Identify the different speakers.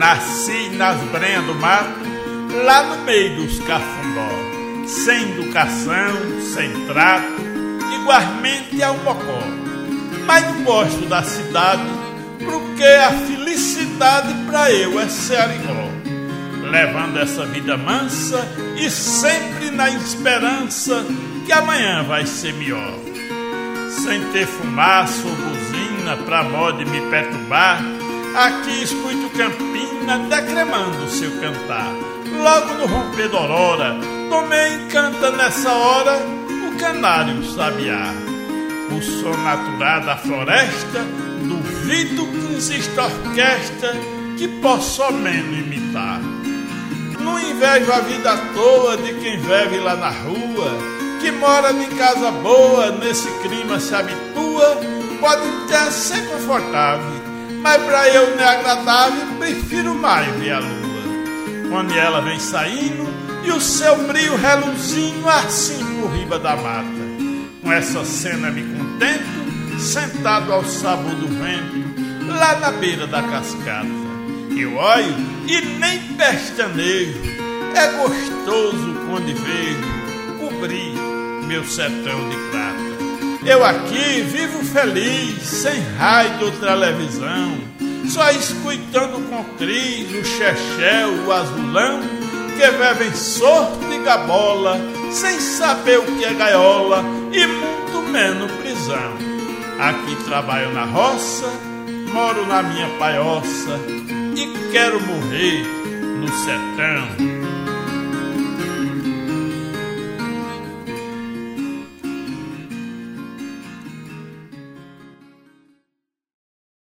Speaker 1: Nasci nas brenhas do mato, lá no meio dos cafundó, sem educação, sem trato, igualmente ao mocó. Mas não gosto da cidade, porque a felicidade pra eu é Serigó, levando essa vida mansa e sempre na esperança que amanhã vai ser melhor. Sem ter fumaça ou buzina pra modo de me perturbar, aqui escuto Campina declamando seu cantar. Logo no romper da aurora, também canta nessa hora o canário sabiá. O som natural da floresta, duvido que exista orquestra que possa ao menos imitar. Não invejo a vida à toa de quem vive lá na rua, que mora em casa boa, nesse clima se habitua, pode até ser confortável, mas pra eu não é agradável, prefiro mais ver a lua. Quando ela vem saindo e o seu brilho reluzindo assim por riba da mata. Com essa cena me contento, sentado ao sabor do vento, lá na beira da cascata. Eu olho e nem pestanejo, é gostoso quando vejo cobrir meu sertão de prata. Eu aqui vivo feliz, sem raio de televisão, só escutando com cris o xexé, o azulão, que bebem sorte e gabola, sem saber o que é gaiola e muito menos prisão. Aqui trabalho na roça, moro na minha paioça e quero morrer no sertão.